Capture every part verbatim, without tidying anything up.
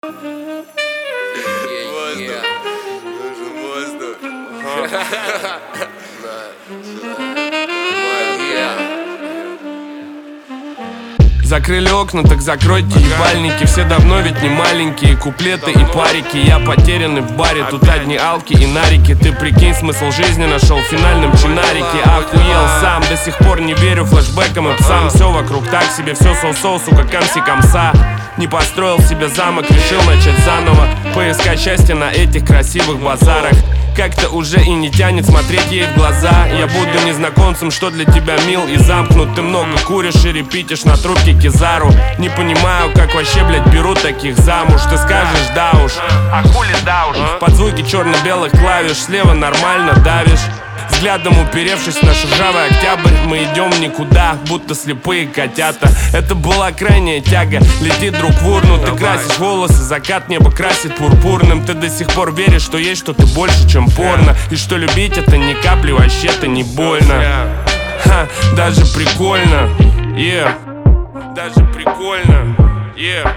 Воздух. Нужен воздух. Закрыли окна, так закройте ебальники. Все давно ведь не маленькие. Куплеты и парики. Я потерянный в баре, тут одни алки и нарики. Ты прикинь, смысл жизни нашел в финальном чинарике. Охуел сам, до сих пор не верю флешбекам и псам. Все вокруг так себе, все соу-соу, сука, камси-камса. Не построил себе замок, решил начать заново. Поискать счастье на этих красивых базарах. Как-то уже и не тянет смотреть ей в глаза. Я буду незнакомцем, что для тебя мил и замкнут. Ты много куришь и репитишь на трубке кизару. Не понимаю, как вообще, блядь, берут таких замуж. Ты скажешь, да уж, а хули да уж. Под звуки черно-белых клавиш слева нормально давишь. Взглядом уперевшись в наш ржавый октябрь, мы идем никуда, будто слепые котята. Это была крайняя тяга, лети, друг, в урну. Ты красишь волосы, закат небо красит пурпурным. Ты до сих пор веришь, что есть что-то больше, чем порно. И что любить это ни капли вообще-то не больно. Ха, даже прикольно, yeah. Даже прикольно, yeah.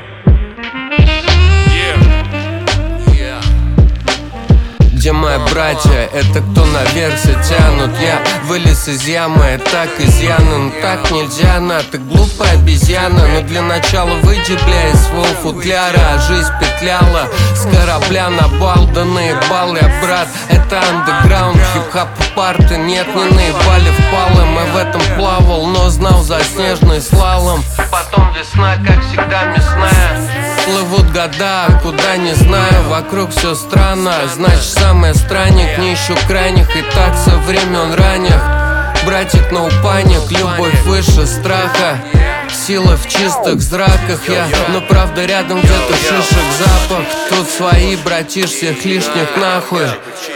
Где мои братья? Это кто наверх все тянут? Я вылез из ямы, так изъян. Так нельзя, на, ты глупая обезьяна. Но для начала выйди, бля, из своего футляра. Жизнь петляла с корабля на бал. Да наебал я, брат, это андеграунд. Хип-хап парты, нет, не наебали впало. Мы в этом плавал, но знал за снежный слалом. Потом весна, как всегда, мясная. Плывут года, куда не знаю, вокруг все странно. Значит, сам я странник, не ищу крайних. И так со времен ранних. Братик, no паник, любовь выше страха. Сила в чистых зраках я, но правда рядом где-то шишек запах. Тут свои, братиш, всех лишних нахуй.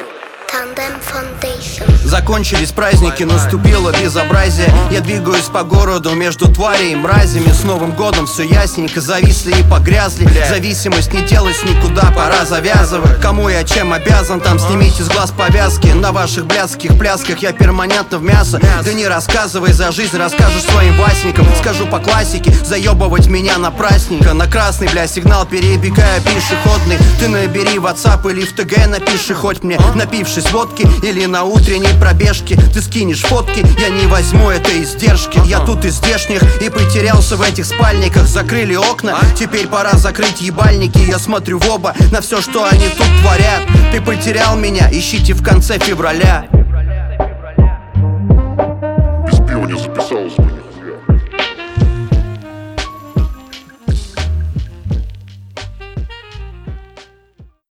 Закончились праздники, наступило безобразие. Я двигаюсь по городу между тварей и мразями. С Новым годом все ясненько, зависли и погрязли. Зависимость не делась никуда, пора завязывать. Кому я чем обязан, там снимите с глаз повязки. На ваших блядских плясках я перманентно в мясо. Да не рассказывай за жизнь, расскажешь своим Васенькам. Скажу по классике, заебывать меня напрасненько. На красный, бля, сигнал перебегая пешеходный. Ты набери WhatsApp или в ТГ напиши хоть мне. Напившись водки или на утренней пробежки, ты скинешь фотки, я не возьму это издержки. Я тут из здешних и потерялся в этих спальниках. Закрыли окна, теперь пора закрыть ебальники. Я смотрю в оба на все, что они тут творят. Ты потерял меня, ищите в конце февраля.